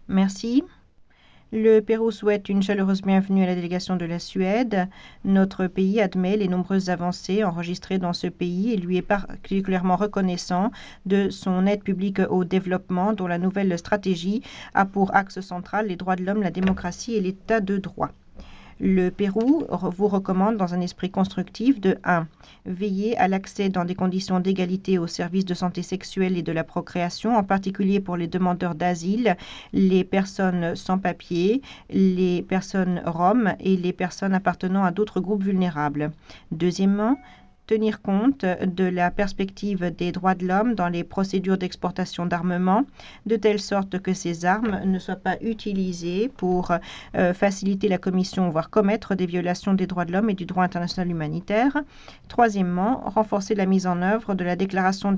Merci. Le Pérou souhaite une chaleureuse bienvenue à la délégation de la Suède. Notre pays admet les nombreuses avancées enregistrées dans ce pays et lui est particulièrement reconnaissant de son aide publique au développement, dont la nouvelle stratégie a pour axe central les droits de l'homme, la démocratie et l'état de droit. Le Pérou vous recommande, dans un esprit constructif, de 1. Veiller à l'accès dans des conditions d'égalité aux services de santé sexuelle et de la procréation, en particulier pour les demandeurs d'asile, les personnes sans papier, les personnes roms et les personnes appartenant à d'autres groupes vulnérables. Deuxièmement, tenir compte de la perspective des droits de l'homme dans les procédures d'exportation d'armement, de telle sorte que ces armes ne soient pas utilisées pour faciliter la commission, voire commettre des violations des droits de l'homme et du droit international humanitaire. Troisièmement, renforcer la mise en œuvre de la déclaration